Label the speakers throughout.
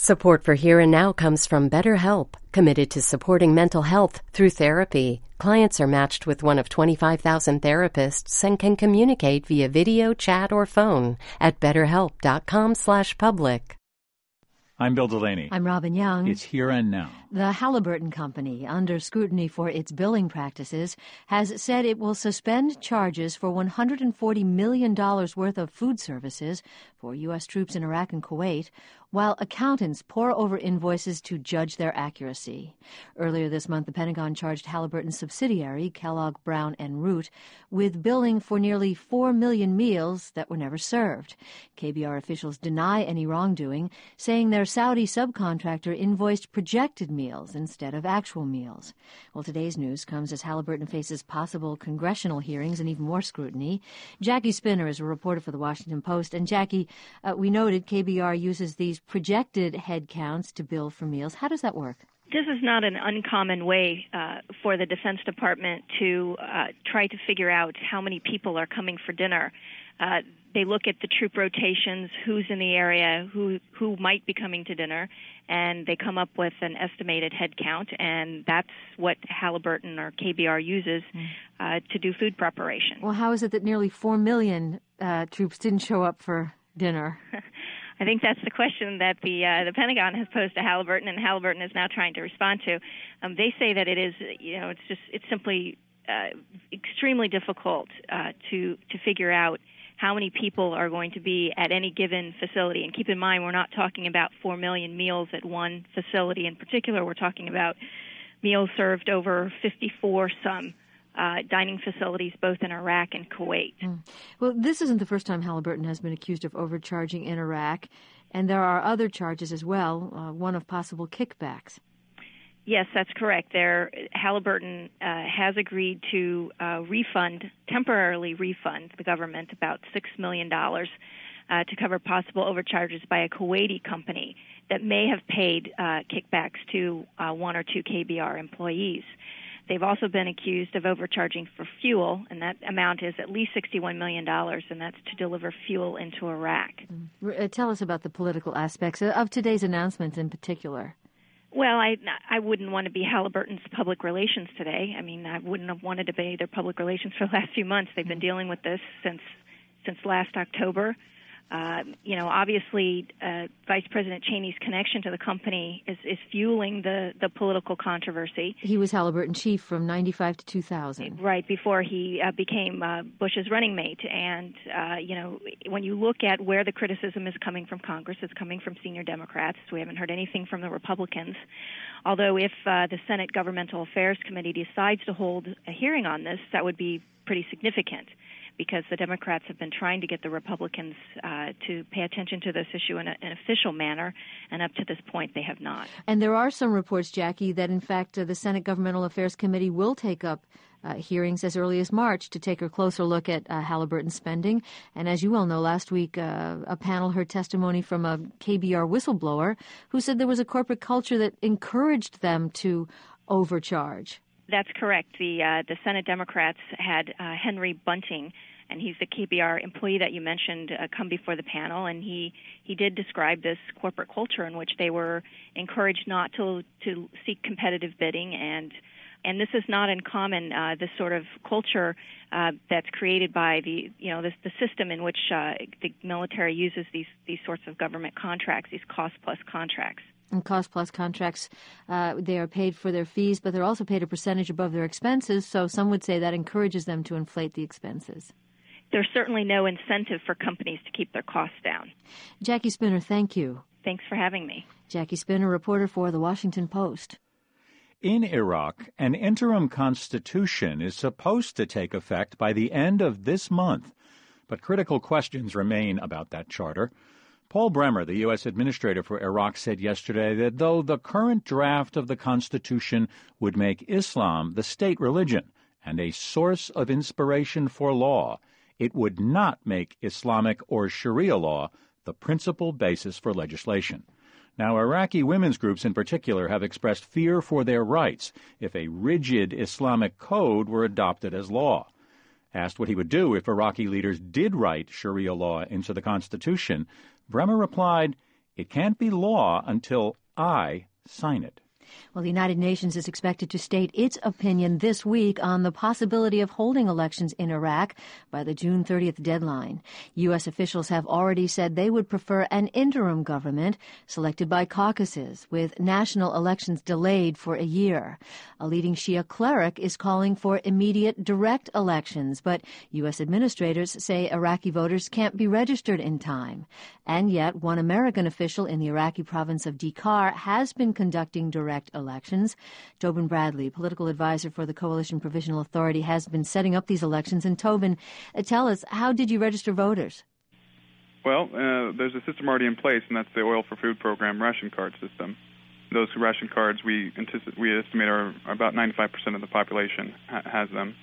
Speaker 1: Support for Here and Now comes from BetterHelp, committed to supporting mental health through therapy. Clients are matched with one of 25,000 therapists and can communicate via video, chat, or phone at betterhelp.com/public.
Speaker 2: I'm Bill Delaney.
Speaker 3: I'm Robin Young.
Speaker 2: It's Here and Now.
Speaker 3: The Halliburton Company, under scrutiny for its billing practices, has said it will suspend charges for $140 million worth of food services for U.S. troops in Iraq and Kuwait, while accountants pore over invoices to judge their accuracy. Earlier this month, the Pentagon charged Halliburton's subsidiary, Kellogg Brown & Root, with billing for nearly 4 million meals that were never served. KBR officials deny any wrongdoing, saying their Saudi subcontractor invoiced projected meals instead of actual meals. Well, today's news comes as Halliburton faces possible congressional hearings and even more scrutiny. Jackie Spinner is a reporter for The Washington Post. And Jackie, we noted KBR uses these projected head counts to bill for meals. How does that work?
Speaker 4: This is not an uncommon way for the Defense Department to try to figure out how many people are coming for dinner. They look at the troop rotations, who's in the area, who might be coming to dinner, and they come up with an estimated head count, and that's what Halliburton or KBR uses to do food preparation.
Speaker 3: Well, how is it that nearly 4 million troops didn't show up for dinner?
Speaker 4: I think that's the question that the Pentagon has posed to Halliburton, and Halliburton is now trying to respond to. They say that it is, it's simply extremely difficult to figure out how many people are going to be at any given facility. And keep in mind, we're not talking about 4 million meals at one facility in particular. We're talking about meals served over 54 dining facilities, both in Iraq and Kuwait.
Speaker 3: Well, this isn't the first time Halliburton has been accused of overcharging in Iraq, and there are other charges as well, one of possible kickbacks.
Speaker 4: Yes, that's correct. Halliburton has agreed to temporarily refund the government about $6 million to cover possible overcharges by a Kuwaiti company that may have paid kickbacks to one or two KBR employees. They've also been accused of overcharging for fuel, and that amount is at least $61 million, and that's to deliver fuel into Iraq.
Speaker 3: Tell us about the political aspects of today's announcements in particular.
Speaker 4: Well, I wouldn't want to be Halliburton's public relations today. I mean, I wouldn't have wanted to be their public relations for the last few months. They've been dealing with this since last October. Obviously, Vice President Cheney's connection to the company is fueling the political controversy.
Speaker 3: He was Halliburton chief from 95 to 2000.
Speaker 4: Right, before he became Bush's running mate. And, when you look at where the criticism is coming from Congress, it's coming from senior Democrats. We haven't heard anything from the Republicans. Although if the Senate Governmental Affairs Committee decides to hold a hearing on this, that would be pretty significant, because the Democrats have been trying to get the Republicans to pay attention to this issue in an official manner, and up to this point they have not.
Speaker 3: And there are some reports, Jackie, that in fact the Senate Governmental Affairs Committee will take up hearings as early as March to take a closer look at Halliburton spending. And as you well know, last week a panel heard testimony from a KBR whistleblower who said there was a corporate culture that encouraged them to overcharge.
Speaker 4: That's correct. The Senate Democrats had Henry Bunting, and he's the KBR employee that you mentioned, come before the panel, and he did describe this corporate culture in which they were encouraged not to seek competitive bidding, and this is not uncommon. This sort of culture that's created by the system in which the military uses these sorts of government contracts, these cost-plus contracts.
Speaker 3: And cost-plus contracts, they are paid for their fees, but they're also paid a percentage above their expenses, so some would say that encourages them to inflate the expenses.
Speaker 4: There's certainly no incentive for companies to keep their costs down.
Speaker 3: Jackie Spinner, thank you.
Speaker 4: Thanks for having me.
Speaker 3: Jackie Spinner, reporter for The Washington Post.
Speaker 2: In Iraq, an interim constitution is supposed to take effect by the end of this month, but critical questions remain about that charter. Paul Bremer, the U.S. Administrator for Iraq, said yesterday that though the current draft of the Constitution would make Islam the state religion and a source of inspiration for law, it would not make Islamic or Sharia law the principal basis for legislation. Now, Iraqi women's groups in particular have expressed fear for their rights if a rigid Islamic code were adopted as law. Asked what he would do if Iraqi leaders did write Sharia law into the Constitution, Bremer replied, It can't be law until I sign it.
Speaker 3: Well, the United Nations is expected to state its opinion this week on the possibility of holding elections in Iraq by the June 30th deadline. U.S. officials have already said they would prefer an interim government selected by caucuses, with national elections delayed for a year. A leading Shia cleric is calling for immediate direct elections, but U.S. administrators say Iraqi voters can't be registered in time. And yet, one American official in the Iraqi province of Dikar has been conducting direct elections. Tobin Bradley, political advisor for the Coalition Provisional Authority, has been setting up these elections. And Tobin, tell us, how did you register voters?
Speaker 5: Well, there's a system already in place, and that's the Oil for Food program ration card system. Those ration cards, we estimate are about 95% of the population has them,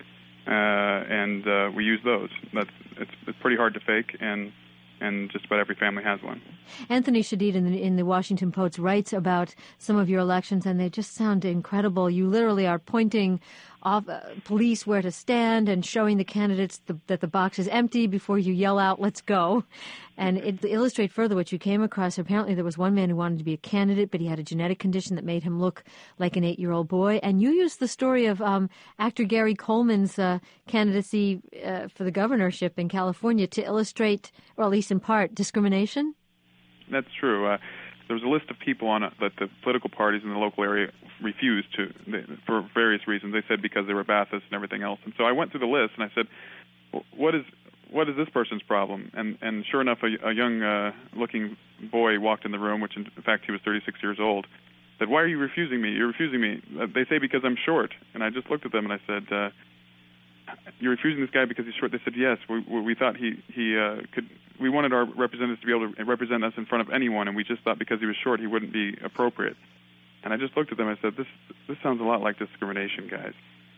Speaker 5: and we use those. It's pretty hard to fake, and just about every family has one.
Speaker 3: Anthony Shadid in the Washington Post writes about some of your elections, and they just sound incredible. You literally are pointing off police where to stand and showing the candidates that the box is empty before you yell out, "Let's go." And to illustrate further what you came across, apparently there was one man who wanted to be a candidate, but he had a genetic condition that made him look like an 8-year-old boy. And you used the story of actor Gary Coleman's candidacy for the governorship in California to illustrate, or at least in part, discrimination?
Speaker 5: That's true. There was a list of people on it that the political parties in the local area refused to, for various reasons. They said because they were Baptists and everything else. And so I went through the list and I said, what is this person's problem? And sure enough, a young looking boy walked in the room, which in fact he was 36 years old, said, "Why are you refusing me? You're refusing me." They say because I'm short. And I just looked at them and I said, "You're refusing this guy because he's short?" They said, "Yes. We thought he could. We wanted our representatives to be able to represent us in front of anyone, and we just thought because he was short he wouldn't be appropriate." And I just looked at them and I said, "This sounds a lot like discrimination, guys.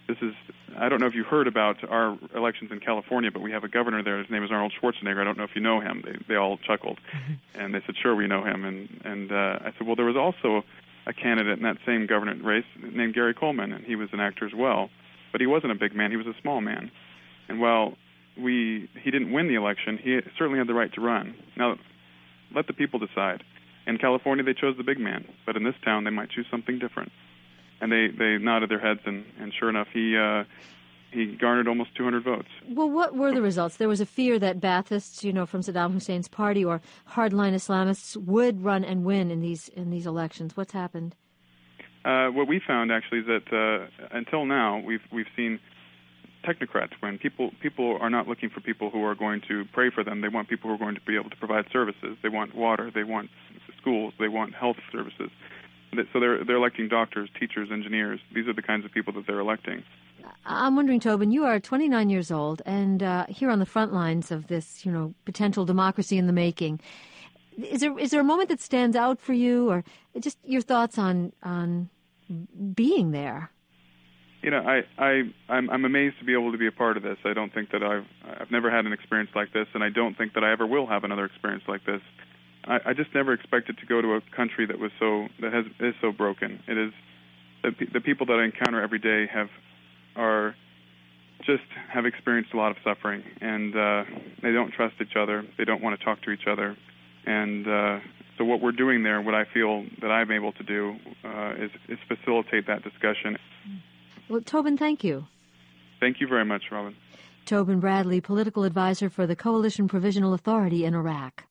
Speaker 5: I don't know if you heard about our elections in California, but we have a governor there. His name is Arnold Schwarzenegger. I don't know if you know him." They all chuckled, and they said, "Sure, we know him." And I said, "Well, there was also a candidate in that same government race named Gary Coleman, and he was an actor as well. But he wasn't a big man. He was a small man. And while he didn't win the election, he certainly had the right to run. Now, let the people decide. In California, they chose the big man. But in this town, they might choose something different." And they nodded their heads, and sure enough, he garnered almost 200 votes.
Speaker 3: Well, what were the results? There was a fear that Baathists, from Saddam Hussein's party or hardline Islamists would run and win in these elections. What's happened?
Speaker 5: What we found actually is that until now we've seen technocrats. When people are not looking for people who are going to pray for them, they want people who are going to be able to provide services. They want water, they want schools, they want health services. So they're electing doctors, teachers, engineers. These are the kinds of people that they're electing.
Speaker 3: I'm wondering, Tobin, you are 29 years old, and here on the front lines of this, potential democracy in the making. Is there a moment that stands out for you, or just your thoughts on being there?
Speaker 5: I'm amazed to be able to be a part of this. I don't think that I've never had an experience like this, and I don't think that I ever will have another experience like this. I just never expected to go to a country that is so broken. It is the people that I encounter every day have experienced a lot of suffering, and they don't trust each other. They don't want to talk to each other, and so what we're doing there, what I feel that I'm able to do, is facilitate that discussion.
Speaker 3: Well, Tobin, thank you.
Speaker 5: Thank you very much, Robin.
Speaker 3: Tobin Bradley, political advisor for the Coalition Provisional Authority in Iraq.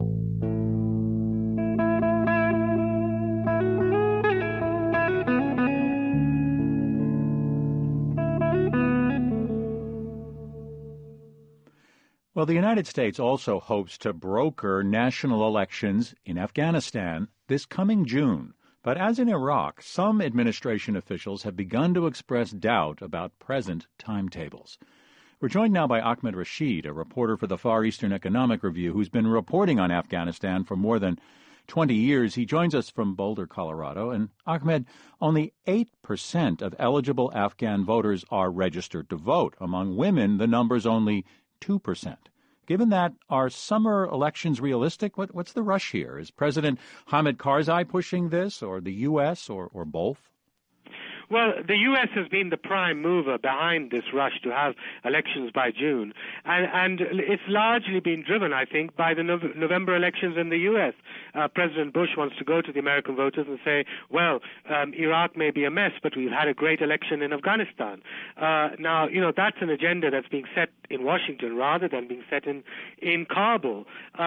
Speaker 2: Well, the United States also hopes to broker national elections in Afghanistan this coming June. But as in Iraq, some administration officials have begun to express doubt about present timetables. We're joined now by Ahmed Rashid, a reporter for the Far Eastern Economic Review, who's been reporting on Afghanistan for more than 20 years. He joins us from Boulder, Colorado. And Ahmed, only 8% of eligible Afghan voters are registered to vote. Among women, the number's only 2%. Given that, are summer elections realistic? What's the rush here? Is President Hamid Karzai pushing this, or the U.S., or both?
Speaker 6: Well, the U.S. has been the prime mover behind this rush to have elections by June, and it's largely been driven, I think, by the November elections in the U.S. President Bush wants to go to the American voters and say, well, Iraq may be a mess, but we've had a great election in Afghanistan. Now, that's an agenda that's being set in Washington rather than being set in Kabul.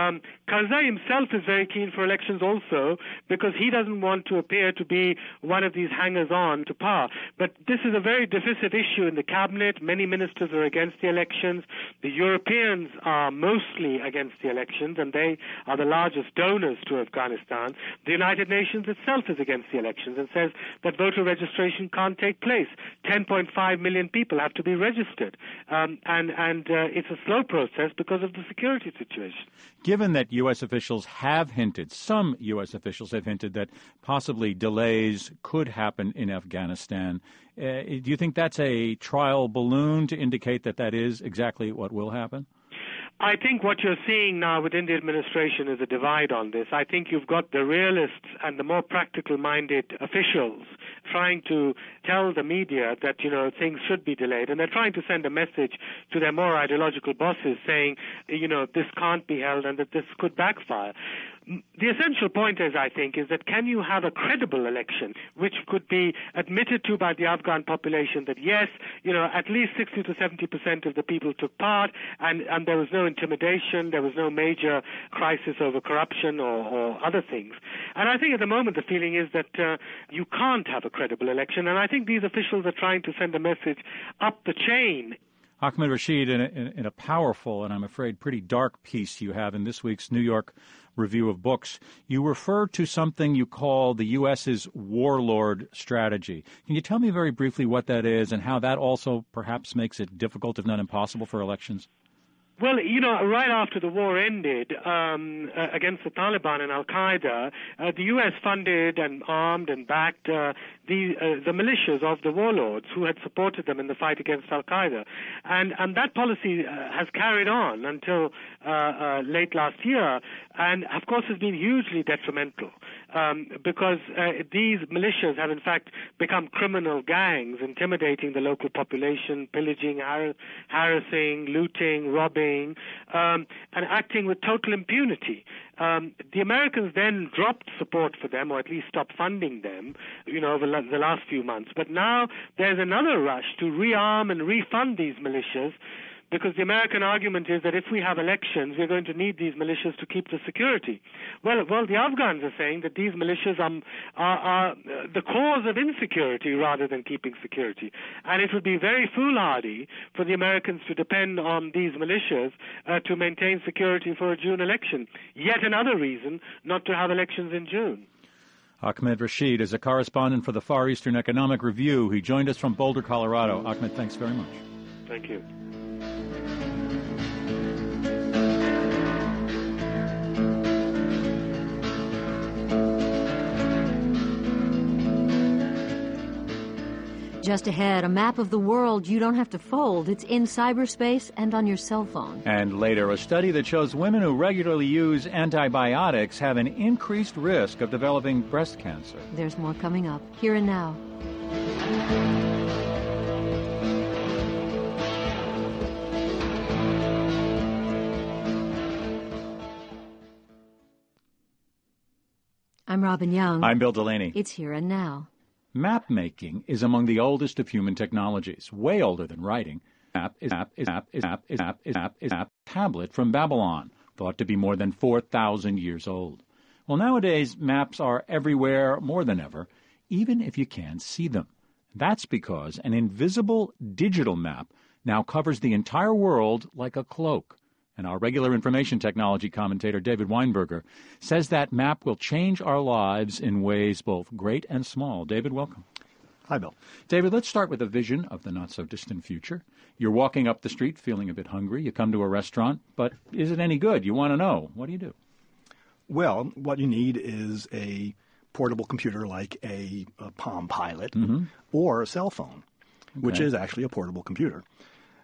Speaker 6: Karzai himself is very keen for elections also because he doesn't want to appear to be one of these hangers-on to power. But this is a very divisive issue in the cabinet. Many ministers are against the elections. The Europeans are mostly against the elections, and they are the largest donors to Afghanistan. The United Nations itself is against the elections and says that voter registration can't take place. 10.5 million people have to be registered, and it's a slow process because of the security situation.
Speaker 2: Given that U.S. officials have hinted, some U.S. officials have hinted that possibly delays could happen in Afghanistan, do you think that's a trial balloon to indicate that that is exactly what will happen?
Speaker 6: I think what you're seeing now within the administration is a divide on this. I think you've got the realists and the more practical-minded officials trying to tell the media that, things should be delayed. And they're trying to send a message to their more ideological bosses saying, this can't be held and that this could backfire. The essential point is, I think, is that can you have a credible election which could be admitted to by the Afghan population that, yes, at least 60 to 70% of the people took part and there was no intimidation, there was no major crisis over corruption or other things. And I think at the moment the feeling is that you can't have a credible election, and I think these officials are trying to send a message up the chain.
Speaker 2: Ahmed Rashid, in a powerful and I'm afraid pretty dark piece you have in this week's New York Review of Books, you refer to something you call the U.S.'s warlord strategy. Can you tell me very briefly what that is and how that also perhaps makes it difficult, if not impossible, for elections?
Speaker 6: Well, right after the war ended against the Taliban and Al-Qaeda, the U.S. funded and armed and backed the militias of the warlords who had supported them in the fight against Al-Qaeda. And that policy has carried on until late last year and, of course, has been hugely detrimental because these militias have, in fact, become criminal gangs, intimidating the local population, pillaging, harassing, looting, robbing, and acting with total impunity. The Americans then dropped support for them, or at least stopped funding them, over the last few months. But now there's another rush to rearm and refund these militias, because the American argument is that if we have elections, we're going to need these militias to keep the security. Well, the Afghans are saying that these militias are the cause of insecurity rather than keeping security. And it would be very foolhardy for the Americans to depend on these militias to maintain security for a June election. Yet another reason not to have elections in June.
Speaker 2: Ahmed Rashid is a correspondent for the Far Eastern Economic Review. He joined us from Boulder, Colorado. Ahmed, thanks very much.
Speaker 6: Thank you.
Speaker 3: Just ahead, a map of the world you don't have to fold. It's in cyberspace and on your cell phone.
Speaker 2: And later, a study that shows women who regularly use antibiotics have an increased risk of developing breast cancer.
Speaker 3: There's more coming up, here and now. I'm Robin Young.
Speaker 2: I'm Bill Delaney.
Speaker 3: It's Here and Now.
Speaker 2: Map making is among the oldest of human technologies, way older than writing. Map is tablet from Babylon, thought to be more than 4,000 years old. Well, nowadays, maps are everywhere more than ever, even if you can't see them. That's because an invisible digital map now covers the entire world like a cloak. And our regular information technology commentator, David Weinberger, says that map will change our lives in ways both great and small. David, welcome.
Speaker 7: Hi, Bill.
Speaker 2: David, let's start with a vision of the not-so-distant future. You're walking up the street feeling a bit hungry. You come to a restaurant, but is it any good? You want to know. What do you do?
Speaker 7: Well, what you need is a portable computer like a Palm Pilot or a cell phone, which is actually a portable computer.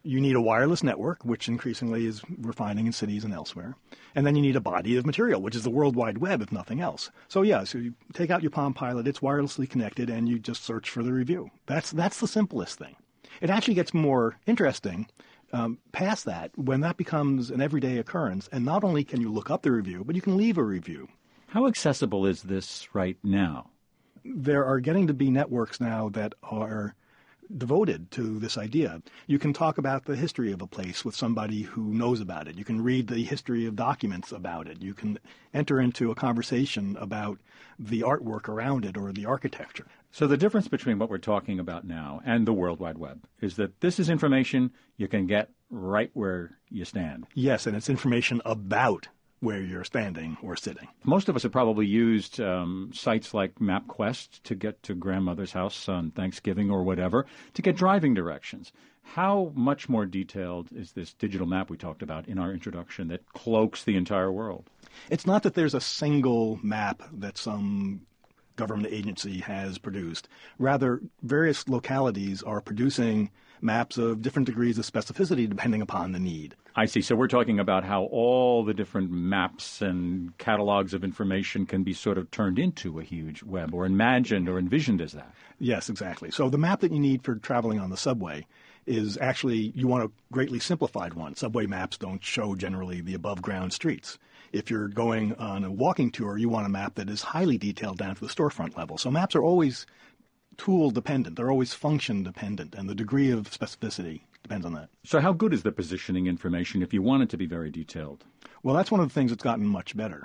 Speaker 7: You need a wireless network, which increasingly is we're finding in cities and elsewhere. And then you need a body of material, which is the World Wide Web, if nothing else. So so you take out your Palm Pilot, it's wirelessly connected, and you just search for the review. That's the simplest thing. It actually gets more interesting past that when that becomes an everyday occurrence. And not only can you look up the review, but you can leave a review.
Speaker 2: How accessible is this right now?
Speaker 7: There are getting to be networks now that are devoted to this idea. You can talk about the history of a place with somebody who knows about it. You can read the history of documents about it. You can enter into a conversation about the artwork around it or the architecture.
Speaker 2: So the difference between what we're talking about now and the World Wide Web is that this is information you can get right where you stand.
Speaker 7: Yes, and it's information about where you're standing or sitting.
Speaker 2: Most of us have probably used sites like MapQuest to get to grandmother's house on Thanksgiving or whatever, to get driving directions. How much more detailed is this digital map we talked about in our introduction that cloaks the entire world?
Speaker 7: It's not that there's a single map that some government agency has produced. Rather, various localities are producing maps of different degrees of specificity depending upon the need.
Speaker 2: I see. So we're talking about how all the different maps and catalogs of information can be sort of turned into a huge web or imagined or envisioned as that.
Speaker 7: Yes, exactly. So the map that you need for traveling on the subway is actually, you want a greatly simplified one. Subway maps don't show generally the above-ground streets. If you're going on a walking tour, you want a map that is highly detailed down to the storefront level. So maps are always tool-dependent. They're always function-dependent, and the degree of specificity depends on that.
Speaker 2: So how good is the positioning information if you want it to be very detailed?
Speaker 7: Well, that's one of the things that's gotten much better.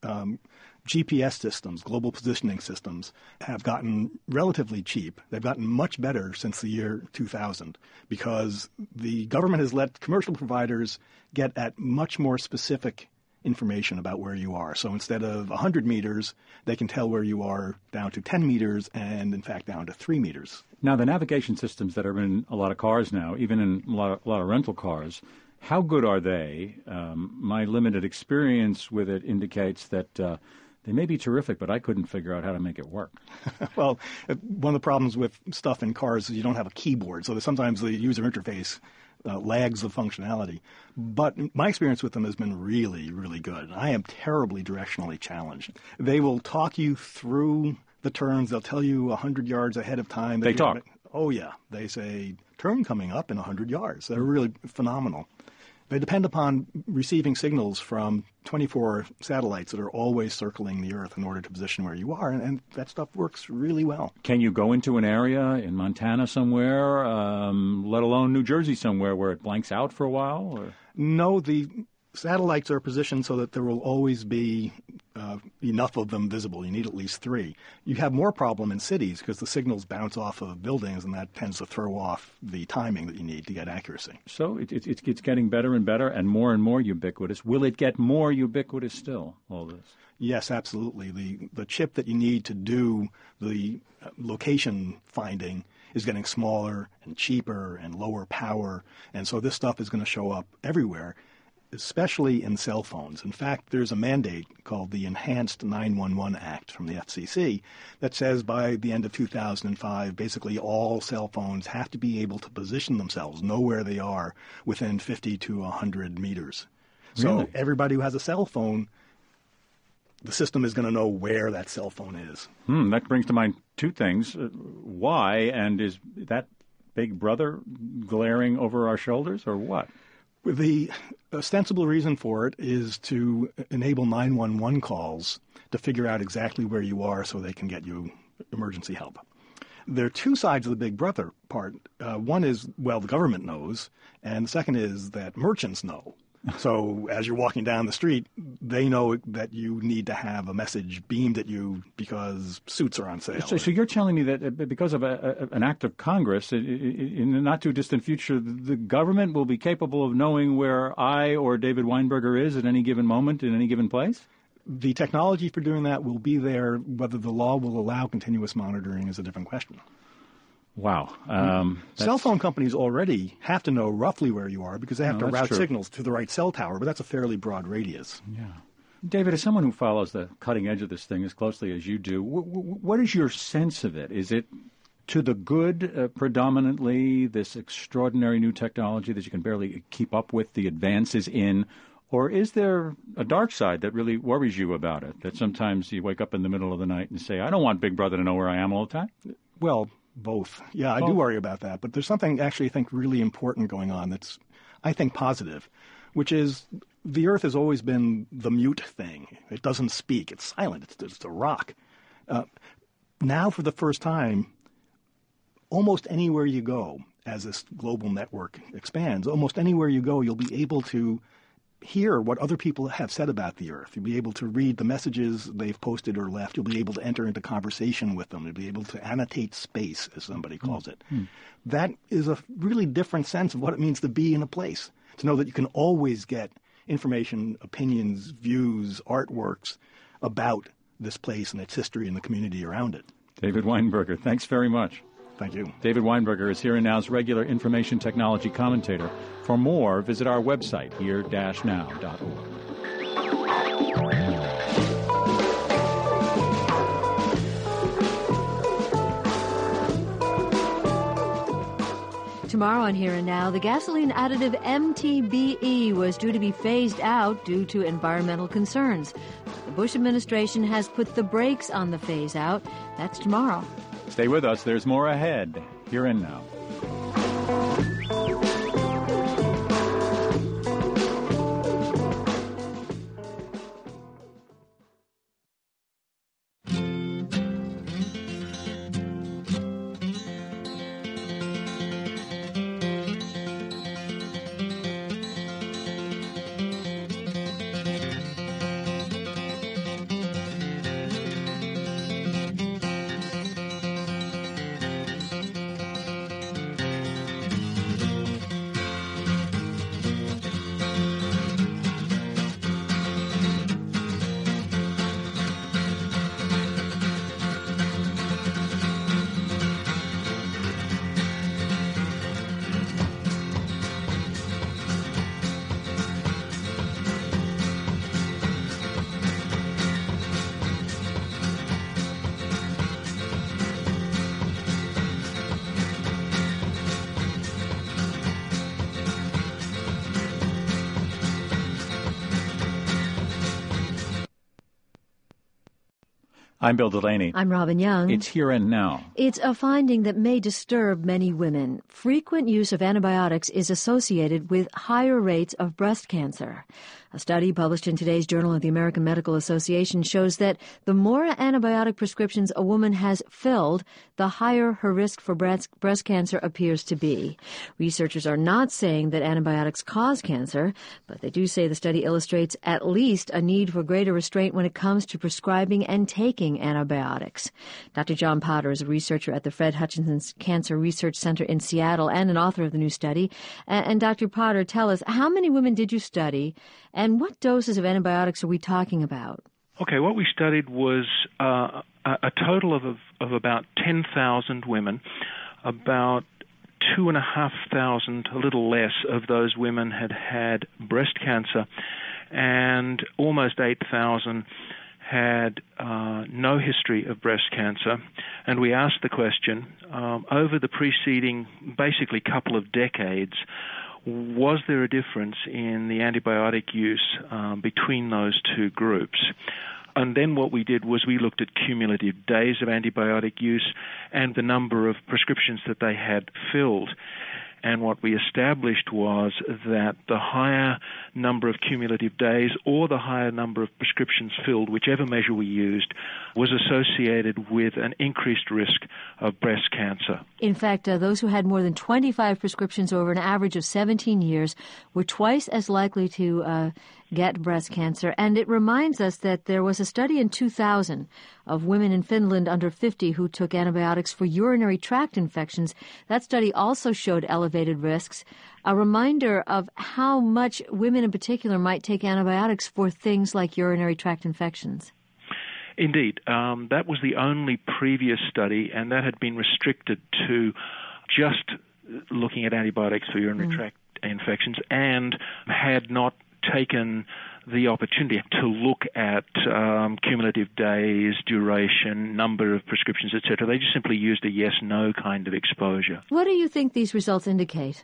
Speaker 7: GPS systems, global positioning systems, have gotten relatively cheap. They've gotten much better since the year 2000 because the government has let commercial providers get at much more specific information about where you are. So instead of 100 meters, they can tell where you are down to 10 meters and, in fact, down to 3 meters.
Speaker 2: Now, the navigation systems that are in a lot of cars now, even in a lot of rental cars, how good are they? My limited experience with it indicates that they may be terrific, but I couldn't figure out how to make it work.
Speaker 7: Well, one of the problems with stuff in cars is you don't have a keyboard, so sometimes the user interface lags of functionality. But my experience with them has been really, really good. I am terribly directionally challenged. They will talk you through the turns. They'll tell you 100 yards ahead of time.
Speaker 2: They talk?
Speaker 7: Oh, yeah. They say, turn coming up in 100 yards. They're really phenomenal. They depend upon receiving signals from 24 satellites that are always circling the Earth in order to position where you are, and that stuff works really well.
Speaker 2: Can you go into an area in Montana somewhere, let alone New Jersey somewhere, where it blanks out for a while? Or?
Speaker 7: No, the satellites are positioned so that there will always be enough of them visible. You need at least 3. You have more problem in cities because the signals bounce off of buildings, and that tends to throw off the timing that you need to get accuracy.
Speaker 2: So it's getting better and better and more ubiquitous. Will it get more ubiquitous still, all this?
Speaker 7: Yes, absolutely. The chip that you need to do the location finding is getting smaller and cheaper and lower power, and so this stuff is going to show up everywhere, especially in cell phones. In fact, there's a mandate called the Enhanced 911 Act from the FCC that says by the end of 2005, basically all cell phones have to be able to position themselves, know where they are, within 50 to 100 meters.
Speaker 2: Really?
Speaker 7: So everybody who has a cell phone, the system is going to know where that cell phone is.
Speaker 2: That brings to mind 2 things. Why, and is that Big Brother glaring over our shoulders, or what?
Speaker 7: The ostensible reason for it is to enable 911 calls to figure out exactly where you are so they can get you emergency help. There are 2 sides of the Big Brother part. One is, well, the government knows, and the second is that merchants know. So as you're walking down the street, they know that you need to have a message beamed at you because suits are on sale.
Speaker 2: So you're telling me that because of an act of Congress, in the not-too-distant future, the government will be capable of knowing where I or David Weinberger is at any given moment in any given place?
Speaker 7: The technology for doing that will be there. Whether the law will allow continuous monitoring is a different question.
Speaker 2: Wow.
Speaker 7: Cell phone companies already have to know roughly where you are because they have to route signals to the right cell tower, but that's a fairly broad radius.
Speaker 2: Yeah. David, as someone who follows the cutting edge of this thing as closely as you do, what is your sense of it? Is it to the good predominantly, this extraordinary new technology that you can barely keep up with the advances in? Or is there a dark side that really worries you about it, that sometimes you wake up in the middle of the night and say, I don't want Big Brother to know where I am all the time?
Speaker 7: Well, both. Yeah, I do worry about that. But there's something actually I think really important going on that's, I think, positive, which is the Earth has always been the mute thing. It doesn't speak. It's silent. It's a rock. Now, for the first time, almost anywhere you go, as this global network expands, almost anywhere you go, you'll be able to hear what other people have said about the Earth. You'll be able to read the messages they've posted or left. You'll be able to enter into conversation with them. You'll be able to annotate space, as somebody calls it. That is a really different sense of what it means to be in a place, to know that you can always get information, opinions, views, artworks about this place and its history and the community around it.
Speaker 2: David Weinberger, thanks very much.
Speaker 7: Thank you.
Speaker 2: David Weinberger is Here and Now's regular information technology commentator. For more, visit our website, here-now.org.
Speaker 3: Tomorrow on Here and Now, the gasoline additive MTBE was due to be phased out due to environmental concerns. The Bush administration has put the brakes on the phase out. That's tomorrow.
Speaker 2: Stay with us. There's more ahead. Here and Now. I'm Bill Delaney.
Speaker 3: I'm Robin Young.
Speaker 2: It's Here and Now.
Speaker 3: It's a finding that may disturb many women. Frequent use of antibiotics is associated with higher rates of breast cancer. A study published in today's Journal of the American Medical Association shows that the more antibiotic prescriptions a woman has filled, the higher her risk for breast cancer appears to be. Researchers are not saying that antibiotics cause cancer, but they do say the study illustrates at least a need for greater restraint when it comes to prescribing and taking antibiotics. Dr. John Potter is a researcher at the Fred Hutchinson Cancer Research Center in Seattle and an author of the new study. And Dr. Potter, tell us, how many women did you study, and what doses of antibiotics are we talking about?
Speaker 8: Okay, what we studied was a total of about 10,000 women. About 2,500, a little less, of those women had breast cancer, and almost 8,000 had no history of breast cancer. And we asked the question, over the preceding basically couple of decades, was there a difference in the antibiotic use between those two groups? And then what we did was we looked at cumulative days of antibiotic use and the number of prescriptions that they had filled. And what we established was that the higher number of cumulative days or the higher number of prescriptions filled, whichever measure we used, was associated with an increased risk of breast cancer.
Speaker 3: In fact, those who had more than 25 prescriptions over an average of 17 years were twice as likely to get breast cancer. And it reminds us that there was a study in 2000 of women in Finland under 50 who took antibiotics for urinary tract infections. That study also showed elevated risks. A reminder of how much women in particular might take antibiotics for things like urinary tract infections.
Speaker 8: Indeed. That was the only previous study, and that had been restricted to just looking at antibiotics for urinary tract infections and had not taken the opportunity to look at cumulative days, duration, number of prescriptions, etc. They just simply used a yes-no kind of exposure.
Speaker 3: What do you think these results indicate?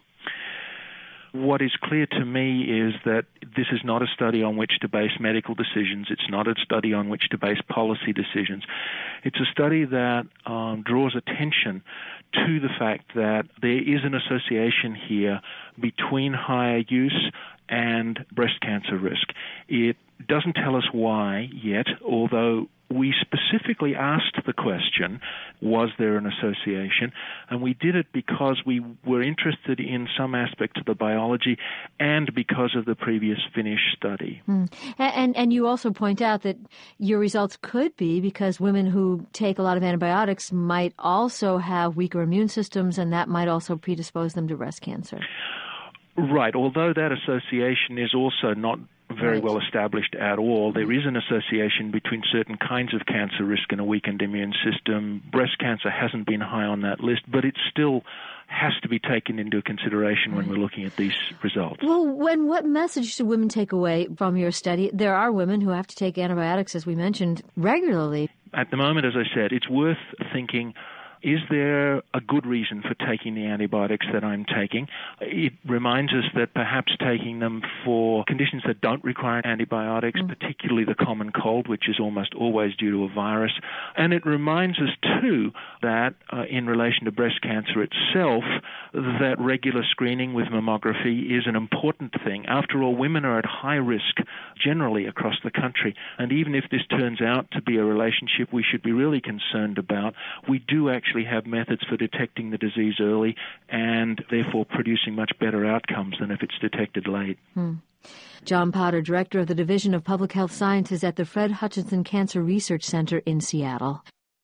Speaker 8: What is clear to me is that this is not a study on which to base medical decisions. It's not a study on which to base policy decisions. It's a study that draws attention to the fact that there is an association here between higher use and breast cancer risk. It doesn't tell us why yet, although we specifically asked the question, was there an association? And we did it because we were interested in some aspect of the biology and because of the previous Finnish study.
Speaker 3: And you also point out that your results could be because women who take a lot of antibiotics might also have weaker immune systems, and that might also predispose them to breast cancer.
Speaker 8: Right, although that association is also not very well established at all. There is an association between certain kinds of cancer risk and a weakened immune system. Breast cancer hasn't been high on that list, but it still has to be taken into consideration when we're looking at these results.
Speaker 3: Well, what message should women take away from your study? There are women who have to take antibiotics, as we mentioned, regularly.
Speaker 8: At the moment, as I said, it's worth thinking, is there a good reason for taking the antibiotics that I'm taking? It reminds us that perhaps taking them for conditions that don't require antibiotics, particularly the common cold, which is almost always due to a virus. And it reminds us, too, that in relation to breast cancer itself, that regular screening with mammography is an important thing. After all, women are at high risk generally across the country. And even if this turns out to be a relationship we should be really concerned about, we do actually have methods for detecting the disease early and therefore producing much better outcomes than if it's detected late.
Speaker 3: John Potter, Director of the Division of Public Health Sciences at the Fred Hutchinson Cancer Research Center in Seattle.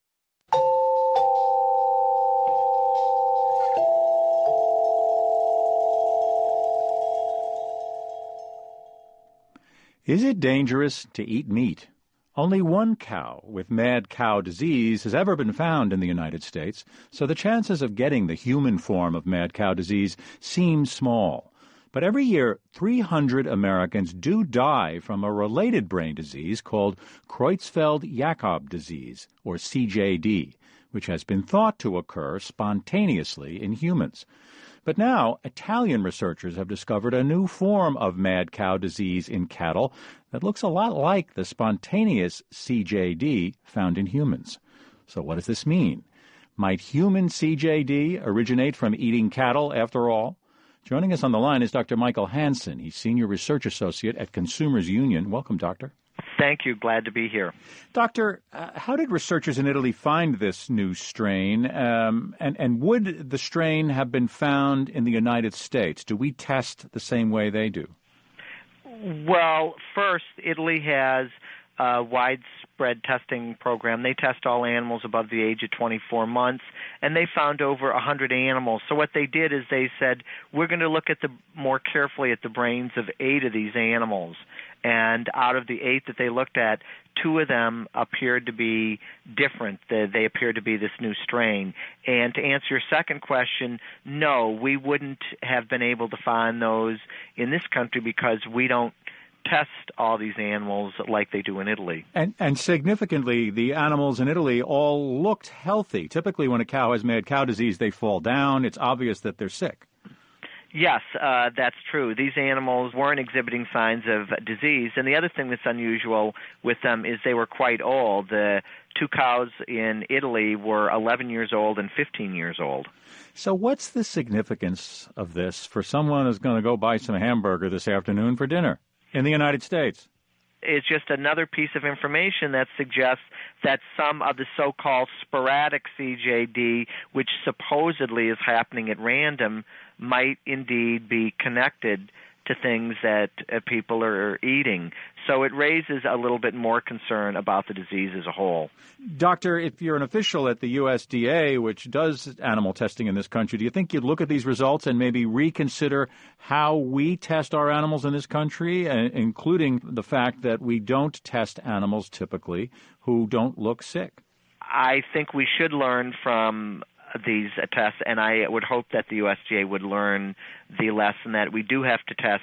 Speaker 2: Is it dangerous to eat meat? Only one cow with mad cow disease has ever been found in the United States, so the chances of getting the human form of mad cow disease seem small. But every year, 300 Americans do die from a related brain disease called Creutzfeldt-Jakob disease, or CJD, which has been thought to occur spontaneously in humans. But now, Italian researchers have discovered a new form of mad cow disease in cattle that looks a lot like the spontaneous CJD found in humans. So what does this mean? Might human CJD originate from eating cattle after all? Joining us on the line is Dr. Michael Hansen. He's Senior Research Associate at Consumers Union. Welcome, Doctor.
Speaker 9: Thank you. Glad to be here.
Speaker 2: Doctor, how did researchers in Italy find this new strain? And would the strain have been found in the United States? Do we test the same way they do?
Speaker 9: Well, first, Italy has a widespread testing program. They test all animals above the age of 24 months, and they found over 100 animals. So what they did is they said, we're going to look at more carefully at the brains of 8 of these animals. And out of the 8 that they looked at, 2 of them appeared to be different. They appeared to be this new strain. And to answer your second question, no, we wouldn't have been able to find those in this country because we don't test all these animals like they do in Italy.
Speaker 2: And significantly, the animals in Italy all looked healthy. Typically, when a cow has mad cow disease, they fall down. It's obvious that they're sick.
Speaker 9: Yes, that's true. These animals weren't exhibiting signs of disease. And the other thing that's unusual with them is they were quite old. The 2 cows in Italy were 11 years old and 15 years old.
Speaker 2: So what's the significance of this for someone who's going to go buy some hamburger this afternoon for dinner in the United States?
Speaker 9: It's just another piece of information that suggests that some of the so-called sporadic CJD, which supposedly is happening at random, might indeed be connected to things that people are eating. So it raises a little bit more concern about the disease as a whole.
Speaker 2: Doctor, if you're an official at the USDA, which does animal testing in this country, do you think you'd look at these results and maybe reconsider how we test our animals in this country, including the fact that we don't test animals typically who don't look sick?
Speaker 9: I think we should learn from these tests, and I would hope that the USDA would learn the lesson that we do have to test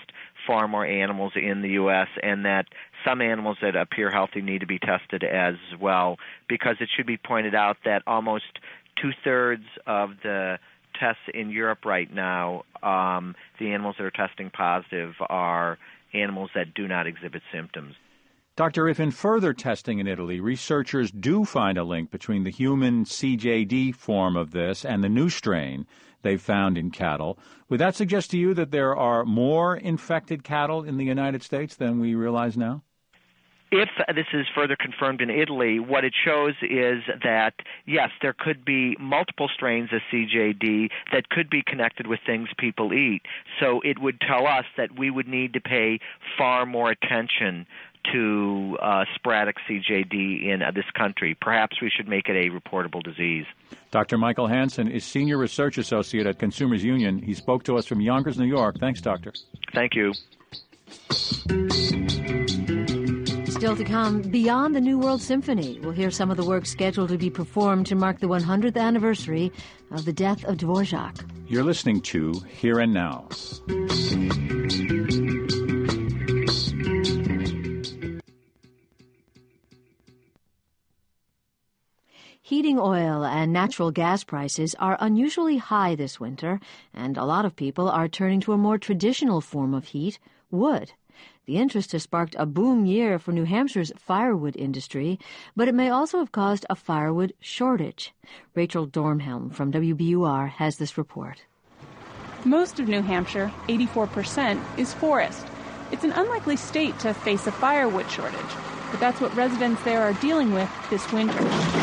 Speaker 9: far more animals in the U.S. and that some animals that appear healthy need to be tested as well, because it should be pointed out that almost two-thirds of the tests in Europe right now, the animals that are testing positive are animals that do not exhibit symptoms.
Speaker 2: Doctor, if in further testing in Italy, researchers do find a link between the human CJD form of this and the new strain they've found in cattle, would that suggest to you that there are more infected cattle in the United States than we realize now?
Speaker 9: If this is further confirmed in Italy, what it shows is that, yes, there could be multiple strains of CJD that could be connected with things people eat. So it would tell us that we would need to pay far more attention to sporadic CJD in this country. Perhaps we should make it a reportable disease.
Speaker 2: Dr. Michael Hansen is Senior Research Associate at Consumers Union. He spoke to us from Yonkers, New York. Thanks, Doctor.
Speaker 9: Thank you.
Speaker 3: Still to come, beyond the New World Symphony, we'll hear some of the work scheduled to be performed to mark the 100th anniversary of the death of Dvorak.
Speaker 2: You're listening to Here and Now.
Speaker 3: Heating oil and natural gas prices are unusually high this winter, and a lot of people are turning to a more traditional form of heat, wood. The interest has sparked a boom year for New Hampshire's firewood industry, but it may also have caused a firewood shortage. Rachel Dornhelm from WBUR has this report.
Speaker 10: Most of New Hampshire, 84%, is forest. It's an unlikely state to face a firewood shortage, but that's what residents there are dealing with this winter.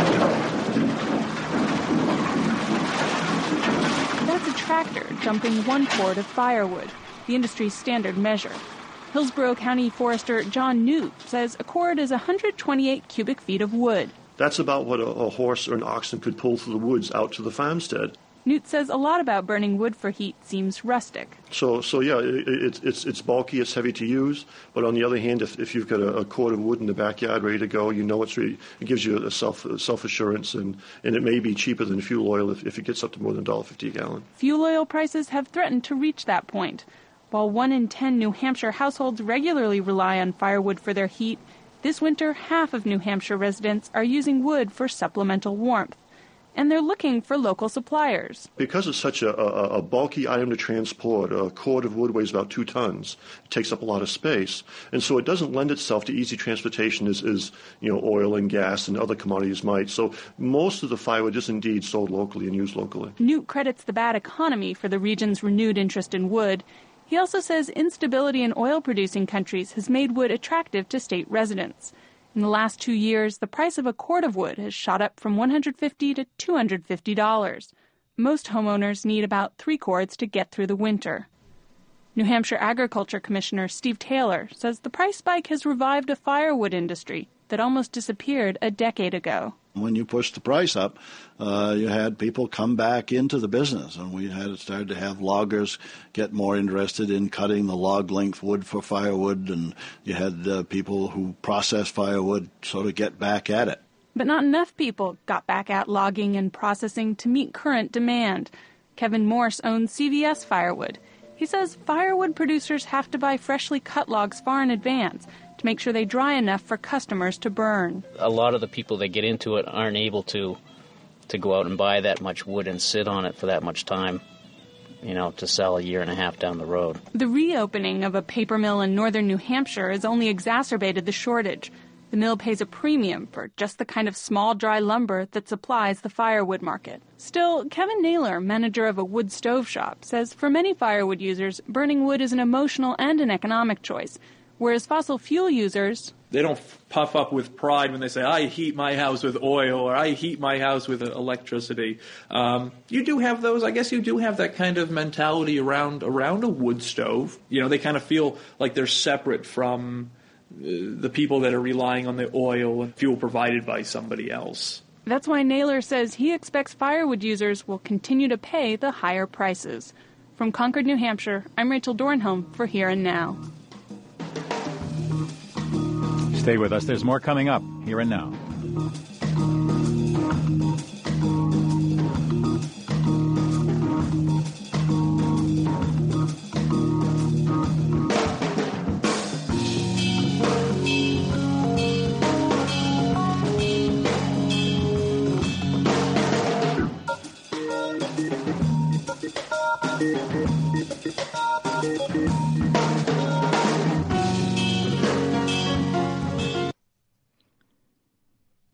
Speaker 10: That's a tractor dumping 1 cord of firewood, the industry's standard measure. Hillsborough County Forester John Newt says a cord is 128 cubic feet of wood.
Speaker 11: That's about what a horse or an oxen could pull through the woods out to the farmstead.
Speaker 10: Newt says a lot about burning wood for heat seems rustic.
Speaker 11: So yeah, it's bulky, it's heavy to use, but on the other hand, if you've got a cord of wood in the backyard ready to go, you know it gives you a self-assurance, and it may be cheaper than fuel oil if it gets up to more than $1.50 a gallon.
Speaker 10: Fuel oil prices have threatened to reach that point. While 1 in 10 New Hampshire households regularly rely on firewood for their heat, this winter half of New Hampshire residents are using wood for supplemental warmth. And they're looking for local suppliers.
Speaker 11: Because it's such a bulky item to transport, a cord of wood weighs about 2 tons. It takes up a lot of space. And so it doesn't lend itself to easy transportation as oil and gas and other commodities might. So most of the firewood is indeed sold locally and used locally.
Speaker 10: Newt credits the bad economy for the region's renewed interest in wood. He also says instability in oil-producing countries has made wood attractive to state residents. In the last 2 years, the price of a cord of wood has shot up from $150 to $250. Most homeowners need about 3 cords to get through the winter. New Hampshire Agriculture Commissioner Steve Taylor says the price spike has revived a firewood industry that almost disappeared a decade ago.
Speaker 12: When you pushed the price up, you had people come back into the business, and we had started to have loggers get more interested in cutting the log length wood for firewood, and you had people who process firewood sort of get back at it.
Speaker 10: But not enough people got back at logging and processing to meet current demand. Kevin Morse owns CVS Firewood. He says firewood producers have to buy freshly cut logs far in advance to make sure they dry enough for customers to burn.
Speaker 13: A lot of the people that get into it aren't able to go out and buy that much wood and sit on it for that much time, to sell a year and a half down the road.
Speaker 10: The reopening of a paper mill in northern New Hampshire has only exacerbated the shortage. The mill pays a premium for just the kind of small, dry lumber that supplies the firewood market. Still, Kevin Naylor, manager of a wood stove shop, says for many firewood users, burning wood is an emotional and an economic choice, whereas fossil fuel users...
Speaker 14: They don't puff up with pride when they say, I heat my house with oil, or I heat my house with electricity. You do have those. I guess you do have that kind of mentality around a wood stove. They kind of feel like they're separate from the people that are relying on the oil and fuel provided by somebody else.
Speaker 10: That's why Naylor says he expects firewood users will continue to pay the higher prices. From Concord, New Hampshire, I'm Rachel Dornhelm for Here and Now.
Speaker 2: Stay with us. There's more coming up Here and Now.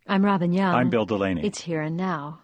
Speaker 3: I'm Robin Young.
Speaker 2: I'm Bill Delaney.
Speaker 3: It's Here and Now.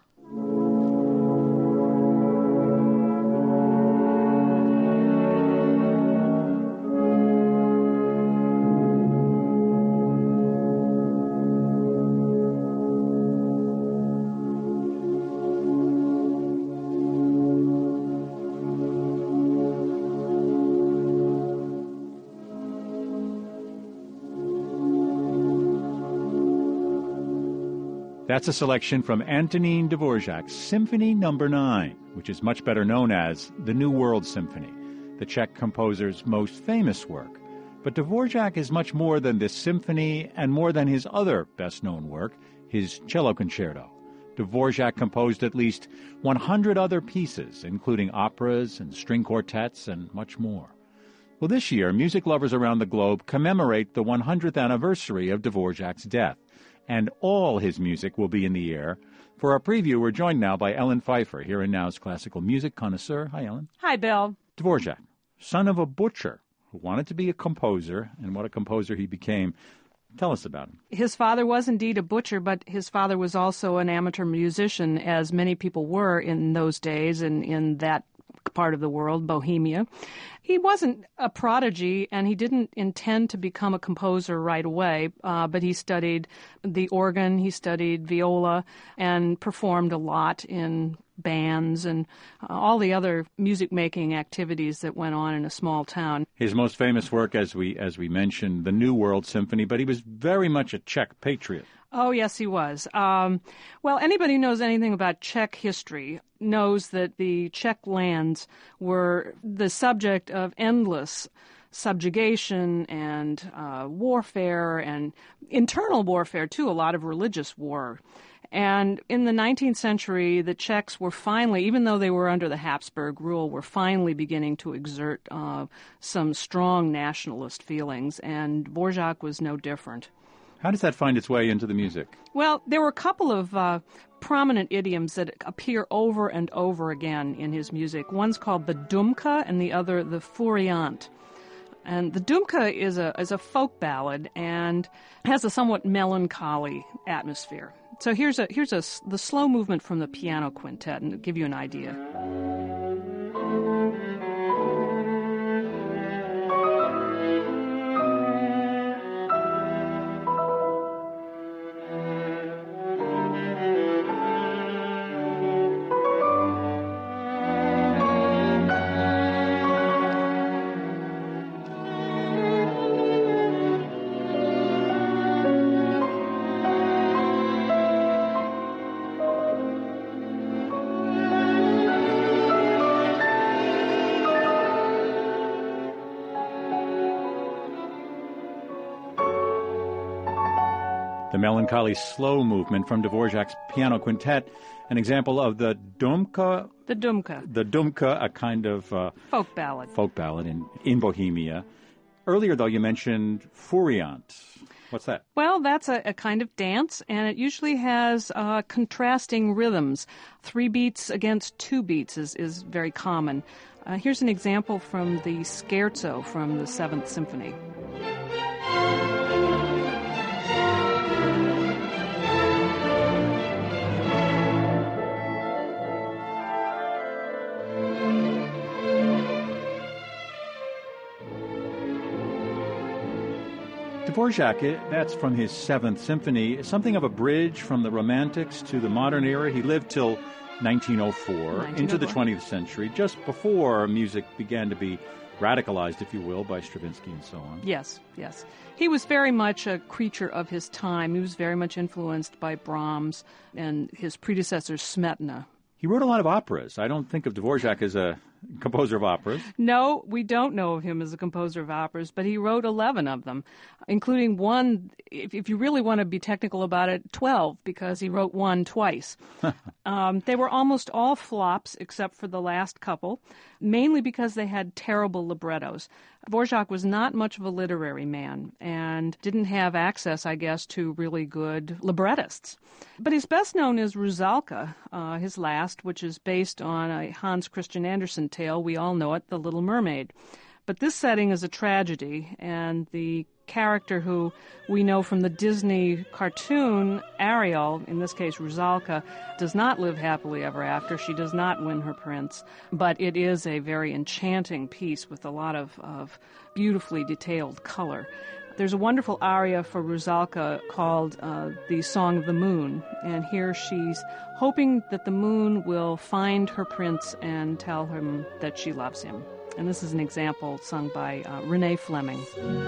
Speaker 2: That's a selection from Antonin Dvorak's Symphony No. 9, which is much better known as the New World Symphony, the Czech composer's most famous work. But Dvorak is much more than this symphony and more than his other best-known work, his cello concerto. Dvorak composed at least 100 other pieces, including operas and string quartets and much more. Well, this year, music lovers around the globe commemorate the 100th anniversary of Dvorak's death, and all his music will be in the air. For our preview, we're joined now by Ellen Pfeiffer, Here and Now's classical music connoisseur. Hi, Ellen.
Speaker 10: Hi, Bill.
Speaker 2: Dvorak, son of a butcher who wanted to be a composer, and what a composer he became. Tell us about him.
Speaker 15: His father was indeed a butcher, but his father was also an amateur musician, as many people were in those days and in that part of the world, Bohemia. He wasn't a prodigy, and he didn't intend to become a composer right away, but he studied the organ, he studied viola, and performed a lot in bands and all the other music-making activities that went on in a small town.
Speaker 2: His most famous work, as we mentioned, the New World Symphony, but he was very much a Czech patriot.
Speaker 15: Oh, yes, he was. Well, anybody who knows anything about Czech history knows that the Czech lands were the subject of endless subjugation and warfare and internal warfare, too, a lot of religious war. And in the 19th century, the Czechs were finally, even though they were under the Habsburg rule, were finally beginning to exert some strong nationalist feelings, and Dvorak was no different.
Speaker 2: How does that find its way into the music?
Speaker 15: Well, there were a couple of prominent idioms that appear over and over again in his music. One's called the dumka and the other the furiant. And the dumka is a folk ballad and has a somewhat melancholy atmosphere. So here's the slow movement from the piano quintet, and to give you an idea.
Speaker 2: The melancholy slow movement from Dvorak's piano quintet, an example of the dumka.
Speaker 15: The dumka.
Speaker 2: The dumka, a kind of
Speaker 15: folk ballad
Speaker 2: in Bohemia. Earlier, though, you mentioned furiant. What's that?
Speaker 15: Well, that's a kind of dance, and it usually has contrasting rhythms. 3 beats against 2 beats is very common. Here's an example from the scherzo from the 7th Symphony.
Speaker 2: Dvorak, that's from his 7th Symphony, something of a bridge from the Romantics to the modern era. He lived till 1904, into the 20th century, just before music began to be radicalized, if you will, by Stravinsky and so on.
Speaker 15: Yes, yes. He was very much a creature of his time. He was very much influenced by Brahms and his predecessor, Smetana.
Speaker 2: He wrote a lot of operas. I don't think of Dvorak as a composer of operas.
Speaker 15: No, we don't know of him as a composer of operas, but he wrote 11 of them, including one, if you really want to be technical about it, 12, because he wrote one twice. They were almost all flops except for the last couple, mainly because they had terrible librettos. Dvorak was not much of a literary man and didn't have access, I guess, to really good librettists. But he's best known as Rusalka, his last, which is based on a Hans Christian Andersen tale. We all know it, The Little Mermaid. But this setting is a tragedy, and the character who we know from the Disney cartoon, Ariel, in this case Rusalka, does not live happily ever after. She does not win her prince, but it is a very enchanting piece with a lot of beautifully detailed color. There's a wonderful aria for Rusalka called the Song of the Moon, and here she's hoping that the moon will find her prince and tell him that she loves him. And this is an example sung by Renee Fleming.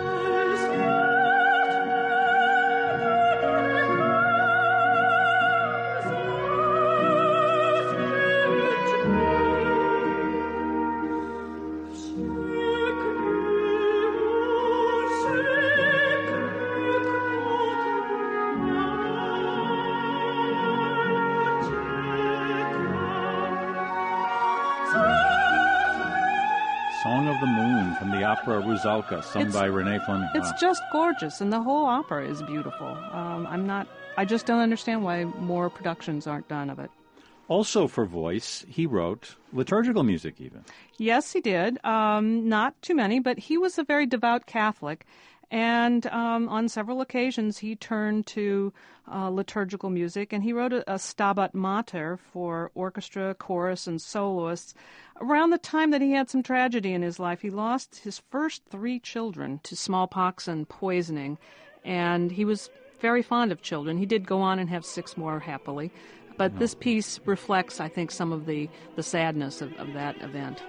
Speaker 2: Song of the Moon from the opera Rusalka, sung by Renee Fleming.
Speaker 15: It's just gorgeous, and the whole opera is beautiful. I just don't understand why more productions aren't done of it.
Speaker 2: Also for voice, he wrote liturgical music even.
Speaker 15: Yes, he did. Not too many, but he was a very devout Catholic. And on several occasions, he turned to liturgical music, and he wrote a Stabat Mater for orchestra, chorus, and soloists. Around the time that he had some tragedy in his life, he lost his first 3 children to smallpox and poisoning, and he was very fond of children. He did go on and have 6 more happily, but this piece reflects, I think, some of the sadness of that event.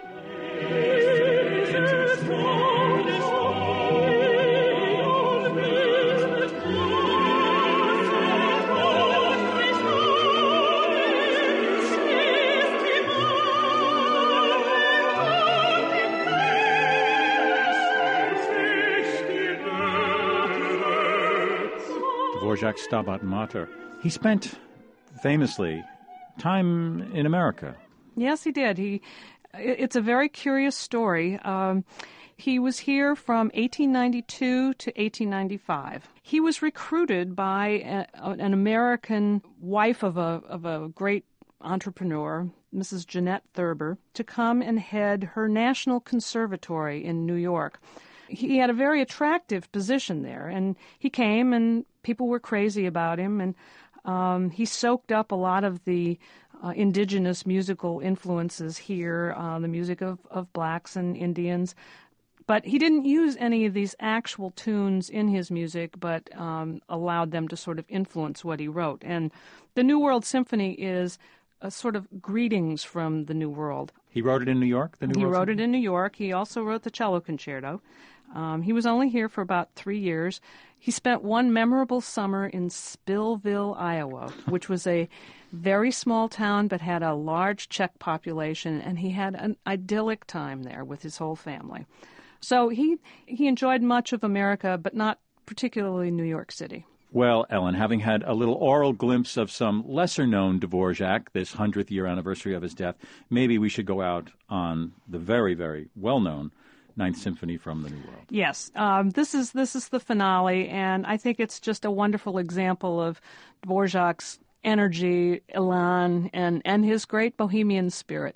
Speaker 2: Dvorak's Stabat Mater. He spent, famously, time in America.
Speaker 15: Yes, he did. It's a very curious story. He was here from 1892 to 1895. He was recruited by an American wife of a great entrepreneur, Mrs. Jeanette Thurber, to come and head her National Conservatory in New York. He had a very attractive position there, and he came, and people were crazy about him, and he soaked up a lot of the indigenous musical influences here, the music of blacks and Indians. But he didn't use any of these actual tunes in his music, but allowed them to sort of influence what he wrote. And the New World Symphony is a sort of greetings from the New World.
Speaker 2: He wrote it in New York, the New World Symphony?
Speaker 15: He wrote it in New York. He also wrote the cello concerto. He was only here for about 3 years. He spent one memorable summer in Spillville, Iowa, which was a very small town but had a large Czech population, and he had an idyllic time there with his whole family. So he enjoyed much of America, but not particularly New York City.
Speaker 2: Well, Ellen, having had a little oral glimpse of some lesser-known Dvorak, this 100th year anniversary of his death, maybe we should go out on the very, very well-known Ninth Symphony from the New World.
Speaker 15: Yes, this is the finale, and I think it's just a wonderful example of Dvorak's energy, elan, and his great bohemian spirit.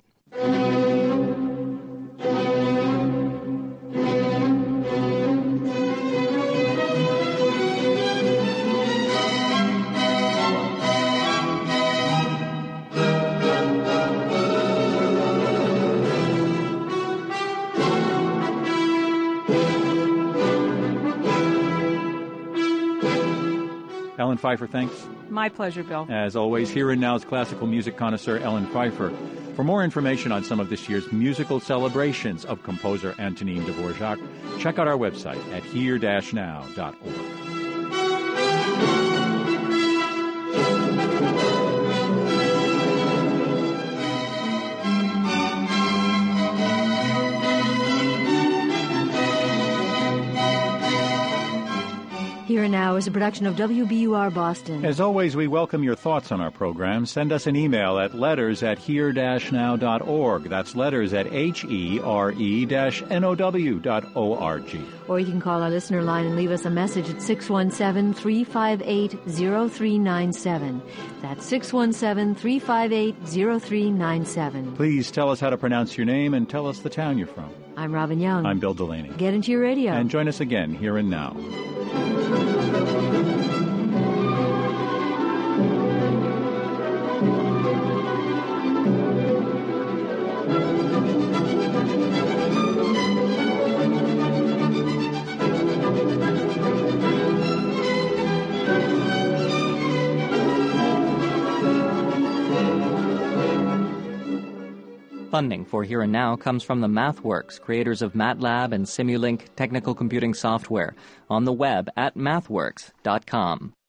Speaker 2: Ellen Pfeiffer, thanks.
Speaker 15: My pleasure, Bill.
Speaker 2: As always, here and now's classical music connoisseur Ellen Pfeiffer. For more information on some of this year's musical celebrations of composer Antonin Dvorak, check out our website at here-now.org.
Speaker 3: Here and Now is a production of WBUR Boston.
Speaker 2: As always, we welcome your thoughts on our program. Send us an email at letters@here-now.org. That's letters at HERE-NOW.org.
Speaker 3: Or you can call our listener line and leave us a message at 617-358-0397. That's 617-358-0397.
Speaker 2: Please tell us how to pronounce your name and tell us the town you're from.
Speaker 3: I'm Robin Young.
Speaker 2: I'm Bill Delaney.
Speaker 3: Get into your radio.
Speaker 2: And join us again here and now.
Speaker 16: Funding for Here and Now comes from the MathWorks, creators of MATLAB and Simulink technical computing software, on the web at mathworks.com.